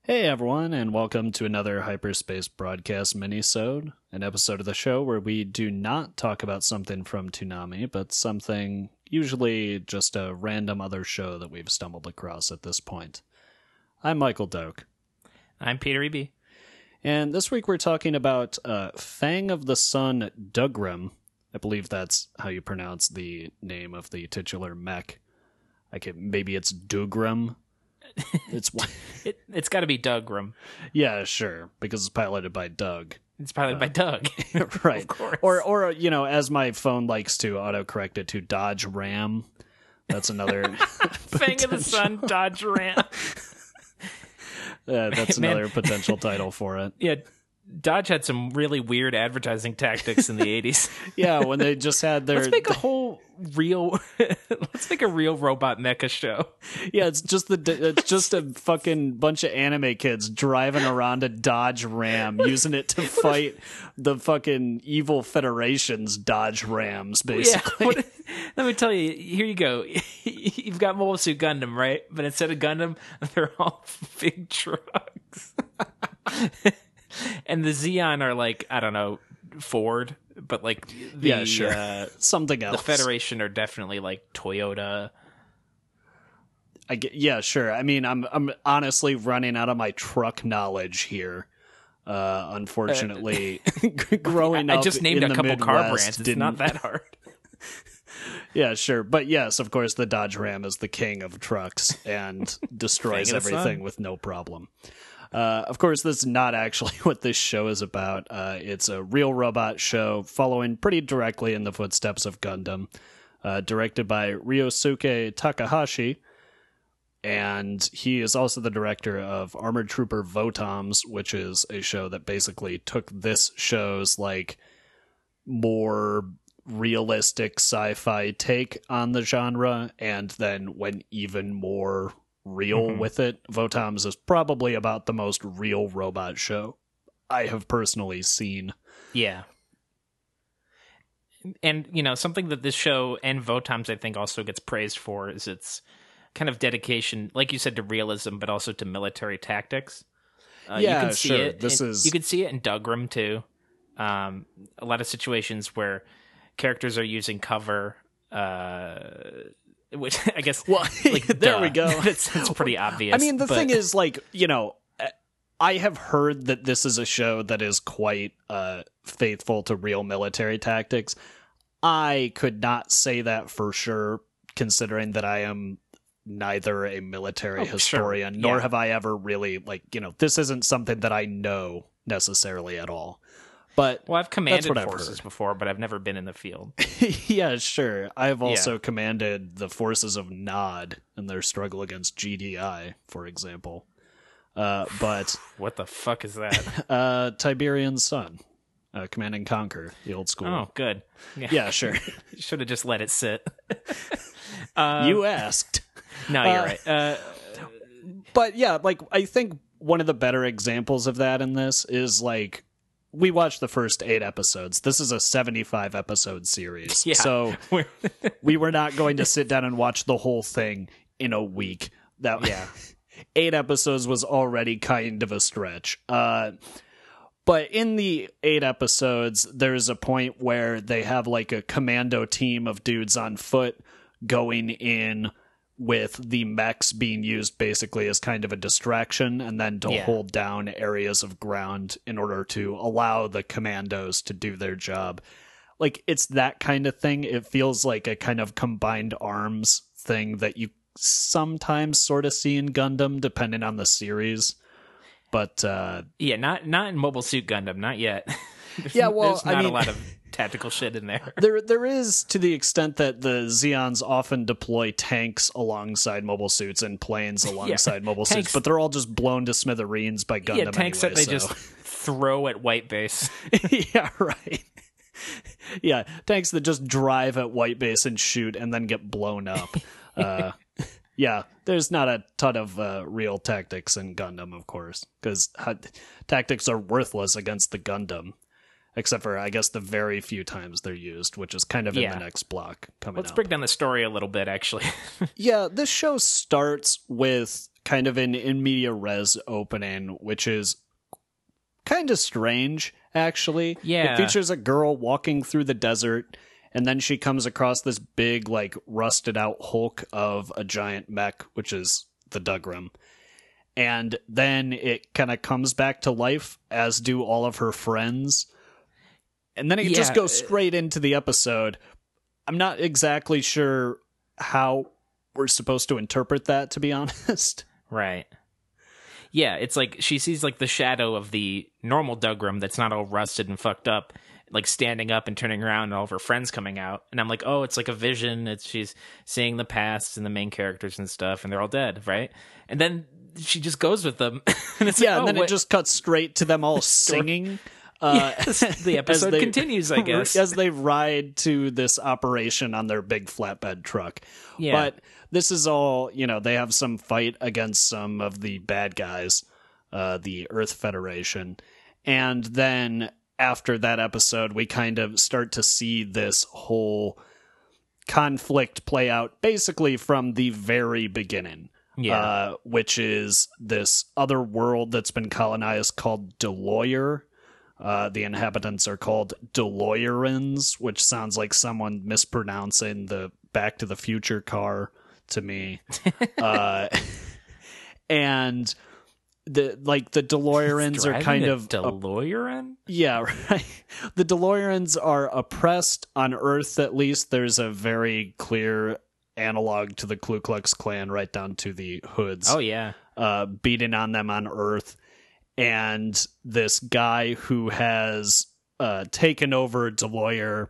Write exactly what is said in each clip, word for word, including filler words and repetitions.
Hey everyone, and welcome to another Hyperspace Broadcast minisode, an episode of the show where we do not talk about something from Toonami, but something, usually just a random other show that we've stumbled across at this point. I'm Michael Doak. I'm Peter E B. And this week we're talking about uh, Fang of the Sun Dougram. I believe that's how you pronounce the name of the titular mech. I can, maybe it's Dougram. It's it, it's got to be Dougram. Yeah, sure, because it's piloted by Doug. It's piloted uh, by Doug, right? Of course. Or, or you know, as my phone likes to autocorrect it to Dodge Ram. That's another Fang of the Sun Dodge Ram. uh, that's Man. another potential title for it. Yeah. Dodge had some really weird advertising tactics in the eighties. Yeah, when they just had their... Let's make a whole real... let's make a real robot mecha show. Yeah, it's just the it's just a fucking bunch of anime kids driving around a Dodge Ram, using it to fight the fucking evil Federation's Dodge Rams, basically. Yeah, what, let me tell you, here you go. You've got Mobile Suit Gundam, right? But instead of Gundam, they're all big trucks. And the Xeon are like, I don't know, Ford, but like the, yeah, sure. uh, something else. The Federation are definitely like Toyota. I get, yeah, sure. I mean, I'm I'm honestly running out of my truck knowledge here. Uh, unfortunately, uh, growing I, up, I just named in a the couple Midwest car brands. It's didn't... not that hard. Yeah, sure. But yes, of course, the Dodge Ram is the king of trucks and destroys everything with no problem. Uh, of course, this is not actually what this show is about. Uh, it's a real robot show following pretty directly in the footsteps of Gundam, uh, directed by Ryosuke Takahashi, and he is also the director of Armored Trooper Votoms, which is a show that basically took this show's like more realistic sci-fi take on the genre and then went even more real mm-hmm. with it. Votoms is probably about the most real robot show I have personally seen. Yeah. And, you know, something that this show and Votoms, I think, also gets praised for is its kind of dedication, like you said, to realism, but also to military tactics. Uh, yeah, you can see sure. It this in, is... You can see it in Dougram, too. Um, a lot of situations where characters are using cover, uh... which I guess, well, like, there duh. we go. it's, it's pretty obvious. I mean, the but... thing is, like, you know, I have heard that this is a show that is quite uh, faithful to real military tactics. I could not say that for sure, considering that I am neither a military oh, historian, sure. nor yeah. have I ever really, like, you know, this isn't something that I know necessarily at all. But well, I've commanded I've forces heard. before, but I've never been in the field. Yeah, sure. I've also yeah. commanded the forces of Nod in their struggle against G D I, for example. Uh, but what the fuck is that? uh, Tiberian Sun, uh, Command and Conquer, the old school. Oh, good. Yeah, yeah sure. Should have just let it sit. uh, you asked. No, you're uh, right. Uh, but yeah, like I think one of the better examples of that in this is like. We watched the first eight episodes. This is a seventy-five episode series. Yeah. So we were not going to sit down and watch the whole thing in a week. That yeah. Eight episodes was already kind of a stretch. Uh, but in the eight episodes, there's a point where they have like a commando team of dudes on foot going in with the mechs being used basically as kind of a distraction and then to yeah. hold down areas of ground in order to allow the commandos to do their job. Like, it's that kind of thing. It feels like a kind of combined arms thing that you sometimes sort of see in Gundam, depending on the series. But, uh... yeah, not not in Mobile Suit Gundam, not yet. yeah, well, There's not I mean... a lot of tactical shit in there. There, there is, to the extent that the Zeons often deploy tanks alongside mobile suits and planes alongside yeah, mobile tanks, suits, but they're all just blown to smithereens by Gundam. Yeah, tanks anyway, that they so. just throw at White Base. Yeah, right. Yeah, tanks that just drive at White Base and shoot and then get blown up. uh, yeah, there's not a ton of uh, real tactics in Gundam, of course, because uh, tactics are worthless against the Gundam. except for, I guess, the very few times they're used, which is kind of in Yeah. the next block coming Let's up. break down the story a little bit, actually. Yeah, this show starts with kind of an in media res opening, which is kind of strange, actually. Yeah. It features a girl walking through the desert, and then she comes across this big, like, rusted out hulk of a giant mech, which is the Dougram. And then it kind of comes back to life, as do all of her friends. And then it Yeah. just goes straight into the episode. I'm not exactly sure how we're supposed to interpret that, to be honest. Right. Yeah, it's like she sees like the shadow of the normal Dougram that's not all rusted and fucked up, like standing up and turning around and all of her friends coming out. And I'm like, oh, it's like a vision. It's she's seeing the past and the main characters and stuff, and they're all dead, right? And then she just goes with them. and it's Yeah, like, and oh, then what? it just cuts straight to them all singing. Uh, Yes, the episode as they- continues, I guess. As they ride to this operation on their big flatbed truck. Yeah. But this is all, you know, they have some fight against some of the bad guys, uh, the Earth Federation. And then after that episode, we kind of start to see this whole conflict play out basically from the very beginning. Yeah. Uh, which is this other world that's been colonized called Deloyer. Uh, the inhabitants are called Deloyerans, which sounds like someone mispronouncing the Back to the Future car to me. uh, and the like the Deloyerans are kind of DeLorean. yeah, right. The Deloyerans are oppressed on Earth. At least there's a very clear analog to the Ku Klux Klan, right down to the hoods. Oh yeah. Uh, beating on them on Earth. And this guy who has uh, taken over Deloyer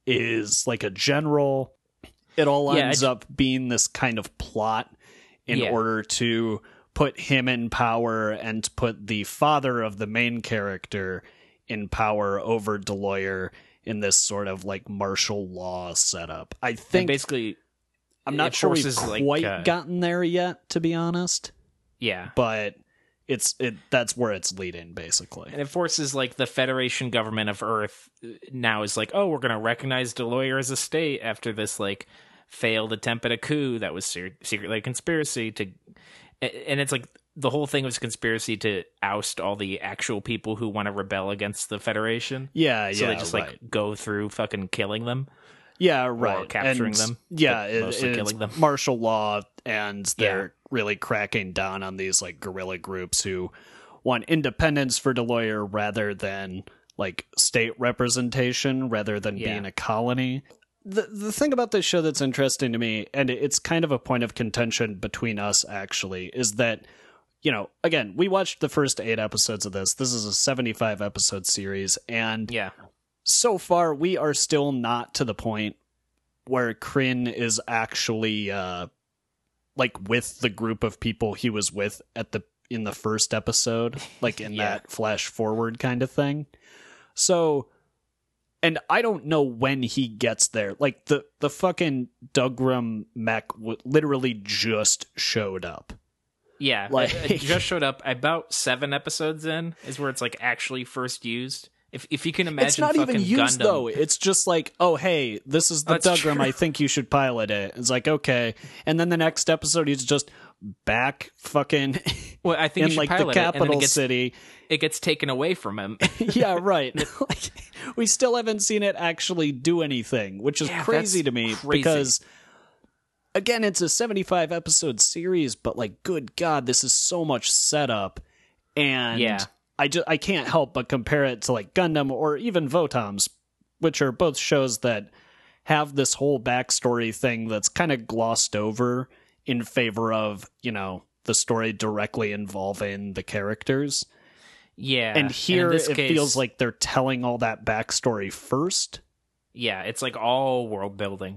is like a general. It all Yeah, ends I- up being this kind of plot in Yeah. order to put him in power and put the father of the main character in power over Deloyer in this sort of like martial law setup. I And think basically, I'm not it sure we've forces, like, quite uh, gotten there yet, to be honest. yeah. But it's it that's where it's leading, basically. And it forces like the Federation government of Earth uh, now is like, oh, we're going to recognize Deloyer as a state after this like failed attempt at a coup that was se- secretly a conspiracy to, and it's like the whole thing was a conspiracy to oust all the actual people who want to rebel against the Federation. Yeah, So yeah, they just right. like go through fucking killing them. Yeah, right. capturing And, them, Yeah, but it, mostly it's killing them. martial law, and they're Yeah. really cracking down on these like guerrilla groups who want independence for Deloyer rather than like state representation, rather than Yeah. being a colony. The the thing about this show that's interesting to me, and it's kind of a point of contention between us actually, is that, you know, again, we watched the first eight episodes of this. This is a seventy-five episode series, and Yeah. so far we are still not to the point where Kryn is actually uh like with the group of people he was with at the in the first episode, like in Yeah. that flash forward kind of thing. So, and I don't know when he gets there. Like the the fucking Dougram mech w- literally just showed up. Yeah. Like- It, it just showed up about seven episodes in is where it's like actually first used. If if you can imagine, It's not fucking even used Gundam, though. It's just like, oh hey, this is the That's Dougram. true. I think you should pilot it. It's like okay, and then the next episode he's just back fucking Well, I think you in should like the pilot it, and then capital it gets, city. it gets taken away from him. Yeah, right. Like, we still haven't seen it actually do anything, which is Yeah, crazy that's to me crazy. because again, it's a seventy-five episode series, but like, good God, this is so much setup, and Yeah. I just I can't help but compare it to like Gundam or even Votoms, which are both shows that have this whole backstory thing that's kind of glossed over in favor of, you know, the story directly involving the characters. Yeah. And here in this it case, feels like they're telling all that backstory first. yeah, it's like all world building.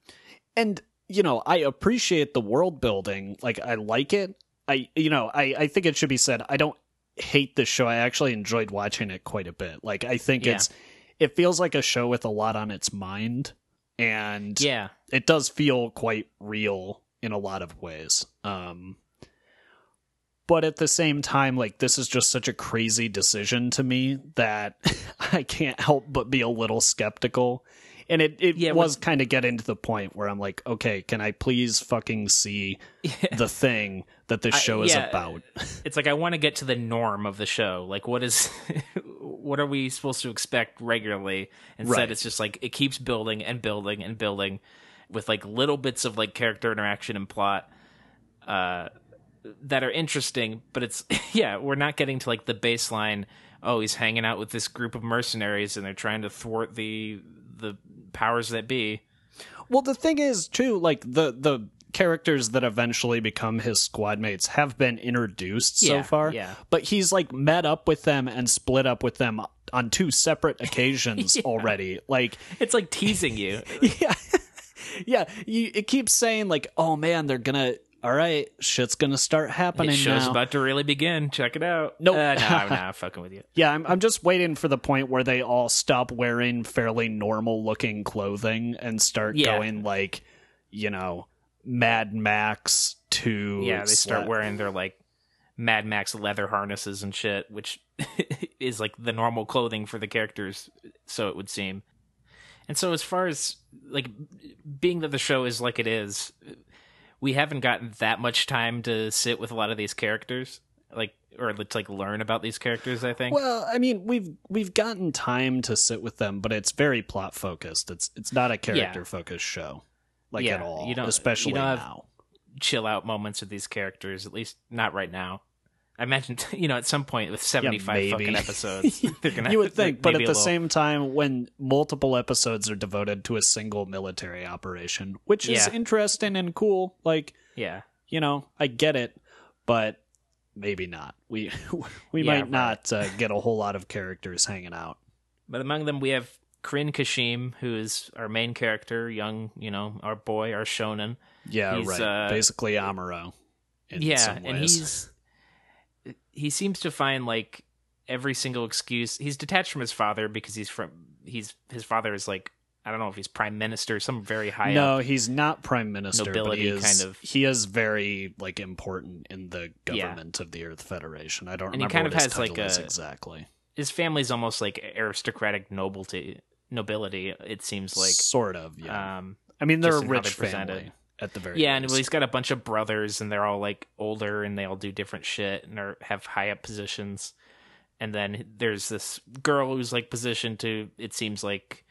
And, you know, I appreciate the world building. Like, I like it. I, you know, I, I think it should be said, I don't hate this show. I actually enjoyed watching it quite a bit. Like, I think Yeah. it's, it feels like a show with a lot on its mind. And Yeah. it does feel quite real in a lot of ways. Um, But at the same time, like, this is just such a crazy decision to me that I can't help but be a little skeptical. And it, it yeah, was kind of getting to the point where I'm like, okay, can I please fucking see yeah. the thing that this show I, yeah, is about? It's like, I want to get to the norm of the show. Like, what is, what are we supposed to expect regularly? Instead, right. it's just like, it keeps building and building and building with like little bits of like character interaction and plot uh, that are interesting. But it's, yeah, we're not getting to like the baseline. Oh, he's hanging out with this group of mercenaries and they're trying to thwart the, the powers that be. Well, the thing is too, like the the characters that eventually become his squad mates have been introduced yeah, so far, yeah. but he's like met up with them and split up with them on two separate occasions yeah. already. Like, it's like teasing you. yeah, yeah. You, it keeps saying like, "Oh man, they're gonna." All right, shit's gonna start happening. The show's now. about to really begin. Check it out. Nope. Uh, no, I'm not fucking with you. Yeah, I'm. I'm just waiting for the point where they all stop wearing fairly normal-looking clothing and start yeah. going like, you know, Mad Max to. Yeah, they start sla- wearing their like Mad Max leather harnesses and shit, which is like the normal clothing for the characters, so it would seem. And so, as far as like being that the show is like it is. We haven't gotten that much time to sit with a lot of these characters, like, or to like learn about these characters. I think. Well, I mean, we've we've gotten time to sit with them, but it's very plot focused. It's it's not a character yeah. focused show, like yeah, at all. You don't, especially you don't now. Have chill out moments with these characters, at least not right now. I imagine, you know, at some point with seventy-five yeah, fucking episodes, they're gonna. You would think, but at the little... same time, when multiple episodes are devoted to a single military operation, which is yeah. interesting and cool, like, yeah, you know, I get it, but maybe not. We we yeah, might right. not uh, get a whole lot of characters hanging out. But among them, we have Kryn Kashim, who is our main character, young, you know, our boy, our shonen. Yeah, he's, right. Uh, Basically, Amuro. In yeah, some ways. and he's. He seems to find like every single excuse. He's detached from his father because he's from he's his father is like, I don't know if he's prime minister, some very high no, up he's not prime minister, nobility but he is, kind of. He is very like important in the government yeah. of the Earth Federation. I don't and remember he kind what of his has like a, exactly. His family's almost like aristocratic nobility. Nobility, it seems like sort of. Yeah. Um, I mean, they're a rich family. It. At the very yeah, least. and well, he's got a bunch of brothers, and they're all like older, and they all do different shit, and are have high up positions. And then there's this girl who's like positioned to, it seems like,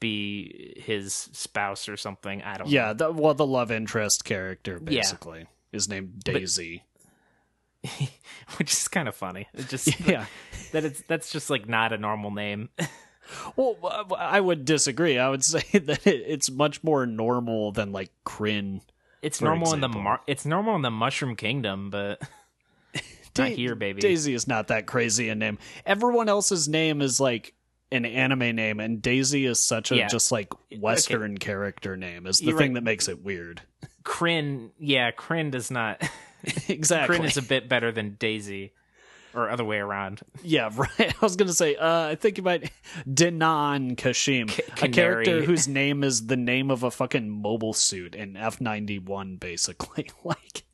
be his spouse or something. I don't. Yeah, know. the, well, the love interest character basically yeah. is named Daisy, but, which is kind of funny. It just yeah, that it's that's just like not a normal name. Well, I would disagree. I would say that it's much more normal than like Kryn. It's normal example. in the mar- it's normal in the Mushroom Kingdom, but not da- here, baby. Daisy is not that crazy a name. Everyone else's name is like an anime name, and Daisy is such a yeah. just like Western okay. character name. Is the You're thing right. that makes it weird. Kryn, yeah, Kryn does not. Exactly. Kryn is a bit better than Daisy. Or other way around. Yeah, right. I was going to say, uh, I think you might... Danan Kashim. C- a character whose name is the name of a fucking mobile suit in F ninety-one, basically. Like...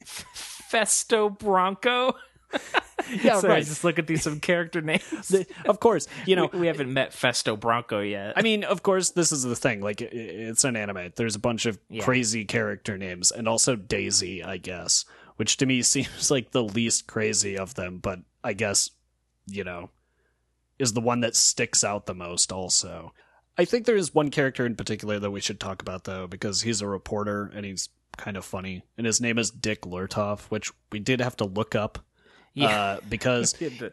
Festo Bronco? Yeah, Sorry, right. Just look at these some character names. The, of course, you know... We, we haven't met Festo Bronco yet. I mean, of course, this is the thing. Like, it, it's an anime. There's a bunch of yeah. crazy character names, and also Daisy, I guess. Which to me seems like the least crazy of them, but I guess, you know, is the one that sticks out the most also. I think there is one character in particular that we should talk about, though, because he's a reporter and he's kind of funny. And his name is Dick Lertoff, which we did have to look up. Yeah. Uh, because... the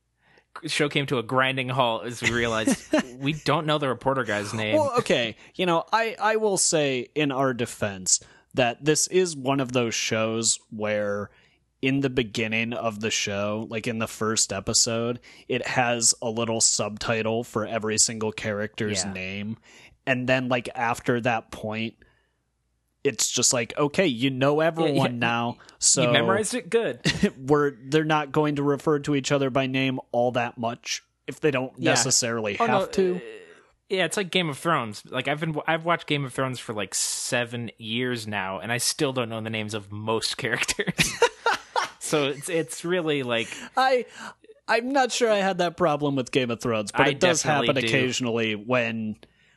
show came to a grinding halt as we realized we don't know the reporter guy's name. Well, okay. You know, I, I will say in our defense... that this is one of those shows where in the beginning of the show, like in the first episode, it has a little subtitle for every single character's yeah. name. And then like after that point, it's just like, okay, you know everyone yeah, yeah. now. So you memorized it good. we're they're not going to refer to each other by name all that much if they don't yeah. necessarily oh, have no, to. Uh, Yeah, it's like Game of Thrones. Like I've been, I've watched Game of Thrones for like seven years now, and I still don't know the names of most characters. So it's it's really like I I'm not sure I had that problem with Game of Thrones, but I it does happen definitely do. occasionally when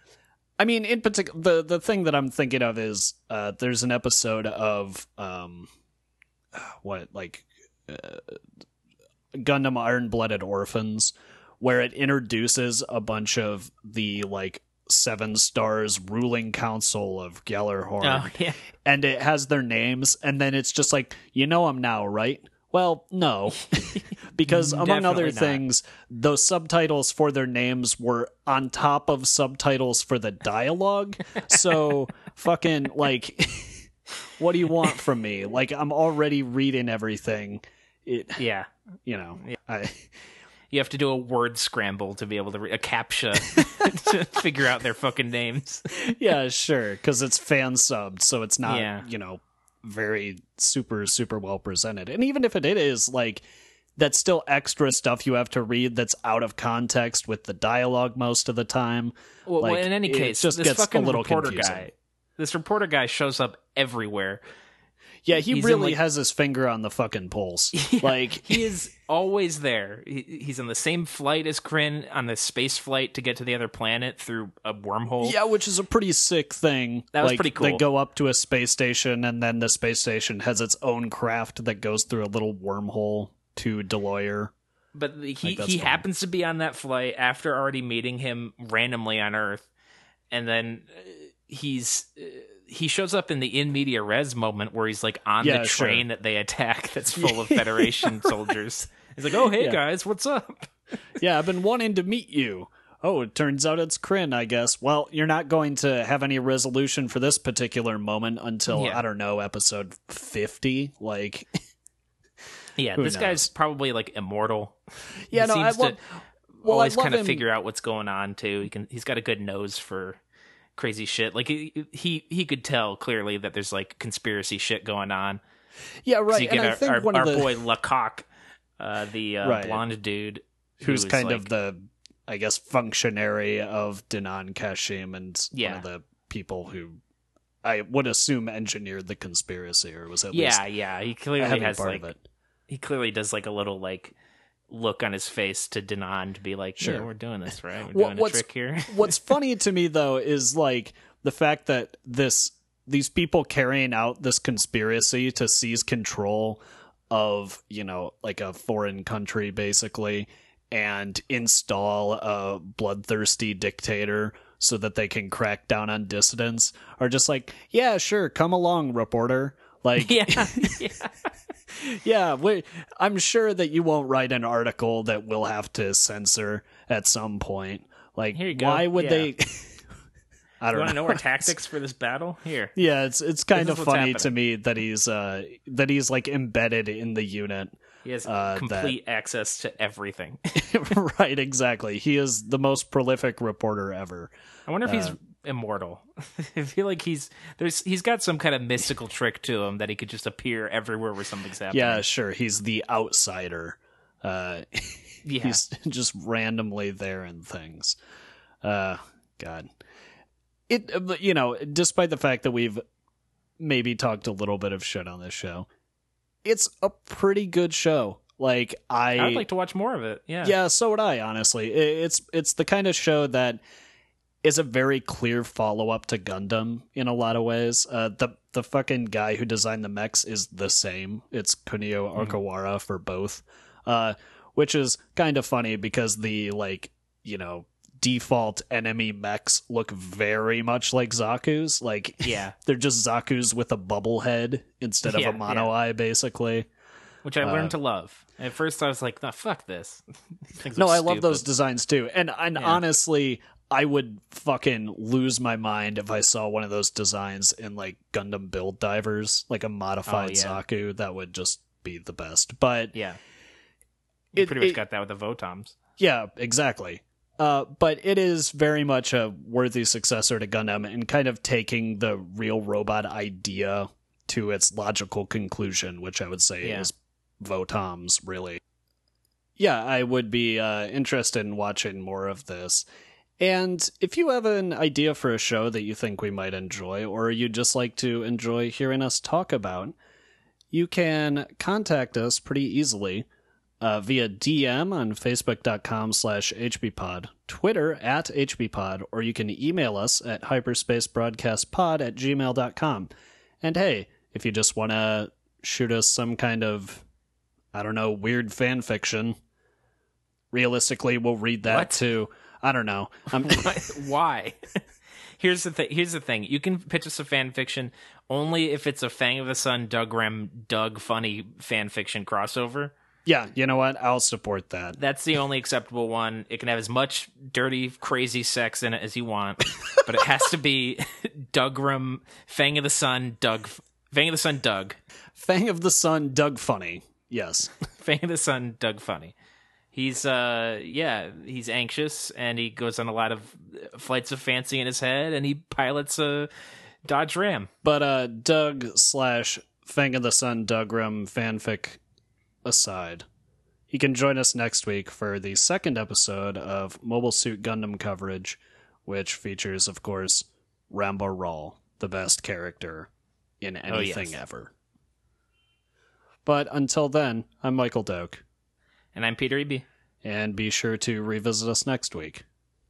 I mean, in particular, the the thing that I'm thinking of is uh, there's an episode of um, what like uh, Gundam Iron Blooded Orphans, where it introduces a bunch of the like Seven Stars ruling council of Gallarhorn, oh yeah. and it has their names, and then it's just like, you know them now, right? Well, no, because among other Definitely not. things, those subtitles for their names were on top of subtitles for the dialogue. So fucking like, what do you want from me? Like, I'm already reading everything. It, Yeah. you know, I, You have to do a word scramble to be able to re- a captcha to figure out their fucking names. yeah, sure, because it's fan subbed, so it's not, Yeah. you know, very super super well presented. And even if it is, like, that's still extra stuff you have to read that's out of context with the dialogue most of the time. Well, Like, well, in any it case, just this gets a fucking little reporter confusing. guy, this reporter guy shows up everywhere. Yeah, he He's in, really like- has his finger on the fucking pulse. Yeah, Like, he is always there. He, he's on the same flight as Kryn on the space flight to get to the other planet through a wormhole. yeah, which is a pretty sick thing. That was Like, pretty cool. They go up to a space station, and then the space station has its own craft that goes through a little wormhole to Deloyer. But he Like, that's he fun. happens to be on that flight after already meeting him randomly on Earth, and then uh, he's uh, he shows up in the in media res moment where he's like on Yeah, the sure. train that they attack that's full of Federation soldiers. He's like, "Oh hey Yeah. guys, what's up?" Yeah, I've been wanting to meet you. Oh, it turns out it's Kryn, I guess. Well, you're not going to have any resolution for this particular moment until, Yeah. I don't know, episode fifty. Like, Yeah, Who this guy's knows? probably like immortal. yeah, he no, I seems love. to Well, I always love kind of him- figure out what's going on too. He can he's got a good nose for crazy shit. Like he he, he could tell clearly that there's like conspiracy shit going on. Yeah, 'Cause right. you And get I our, think our, one our of the boy Lecoq, uh, the uh, Right. blonde dude, who's who is, kind like- of the, I guess, functionary of Dinan Kashim and Yeah. one of the people who I would assume engineered the conspiracy, or was at yeah, least yeah. He a clearly heavy has part like of it. he clearly does like a little like look on his face to Danan to be like, yeah, Sure. we're doing this right. We're What- doing a what's- trick here. What's funny to me though is like the fact that this these people carrying out this conspiracy to seize control of, you know, like a foreign country basically and install a bloodthirsty dictator so that they can crack down on dissidents are just like, yeah, sure, come along, reporter. Like, yeah, yeah. yeah, we, I'm sure that you won't write an article that we'll have to censor at some point. Like, Here you go. why would Yeah. they? I You don't want to know. know our tactics for this battle? Here. Yeah, it's it's kind This of is what's funny to happening. me that he's uh that he's like embedded in the unit. He has Uh, complete access to everything. Right, exactly. He is the most prolific reporter ever. I wonder if he's Uh, immortal. I feel like he's there's he's got some kind of mystical trick to him that he could just appear everywhere where something's happening. Yeah, sure. He's the outsider. Uh, yeah. he's just randomly there in things. Uh, God. It uh, you know, despite the fact that we've maybe talked a little bit of shit on this show, it's a pretty good show. Like I, I'd like to watch more of it. Yeah. yeah, so would I. Honestly, I- it's it's the kind of show that is a very clear follow up to Gundam in a lot of ways. Uh, the the fucking guy who designed the mechs is the same. It's Kunio Okawara for both, uh, which is kind of funny because the like you know default enemy mechs look very much like Zaku's. Like Yeah. they're just Zaku's with a bubble head instead of Yeah, a mono yeah. eye, basically. Which I Uh, learned to love. At first I was like, nah, fuck this. These things No, are I love those stupid. designs too. And and Yeah. honestly, I would fucking lose my mind if I saw one of those designs in like Gundam Build Divers, like a modified Oh, yeah. Zaku. That would just be the best. But Yeah. You It- pretty much it- got that with the Votoms. yeah, exactly. Uh, but it is very much a worthy successor to Gundam and kind of taking the real robot idea to its logical conclusion, which I would say Yeah. is Votoms, really. Yeah, I would be uh, interested in watching more of this. And if you have an idea for a show that you think we might enjoy, or you'd just like to enjoy hearing us talk about, you can contact us pretty easily uh, via D M on facebook.com slash hbpod, Twitter at hbpod, or you can email us at hyperspacebroadcastpod at gmail dot com. And hey, if you just want to shoot us some kind of, I don't know, weird fan fiction, realistically, we'll read that What? too. I don't know. I'm... Why? Here's the thing. Here's the thing. You can pitch us a fan fiction only if it's a Fang of the Sun, Doug Rem, Doug Funny fan fiction crossover. Yeah, you know what? I'll support that. That's the only acceptable one. It can have as much dirty, crazy sex in it as you want, but it has to be Doug Rem, Fang of the Sun, Doug, Fang of the Sun, Doug, Fang of the Sun, Doug Funny. Yes, Fang of the Sun, Doug Funny. He's, uh, yeah, he's anxious, and he goes on a lot of flights of fancy in his head, and he pilots a Dodge Ram. But uh, Doug slash Fang of the Sun, Doug Ram fanfic aside, he can join us next week for the second episode of Mobile Suit Gundam coverage, which features, of course, Ramba Ral, the best character in anything oh, yes. ever. But until then, I'm Michael Doak. And I'm Peter E B. And be sure to revisit us next week.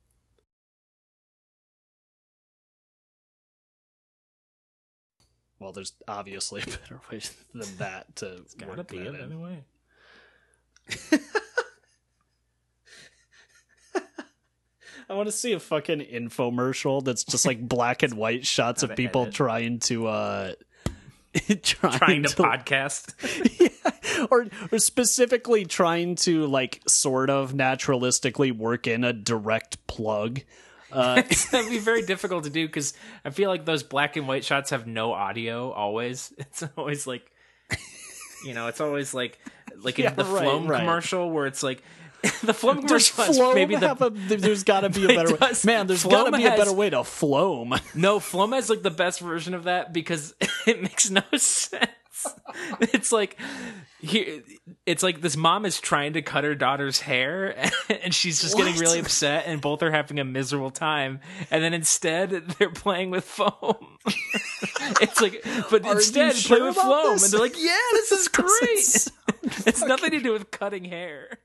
Well, there's obviously a better way than that to It's gotta work be that a in. better way. I want to see a fucking infomercial that's just like black and white shots of people edit. trying to uh trying, Trying to, to podcast. yeah, or or specifically trying to like sort of naturalistically work in a direct plug. Uh, That'd be very difficult to do because I feel like those black and white shots have no audio always. It's always like, you know, it's always like like in Yeah, the right, Floam right. commercial where it's like the Floam does commercial has Floam maybe the have a, there's got to be a It better way. does. Man, there's Floam got to be a has- better way to Floam. no Floam has like the best version of that because it makes no sense. It's like here, it's like this mom is trying to cut her daughter's hair, and she's just getting What? really upset, and both are having a miserable time. And then instead, they're playing with foam. It's like, but Are instead, you play sure with about foam, this? and they're like, "Yeah, this is Doesn't great." sound It's nothing to do with cutting hair.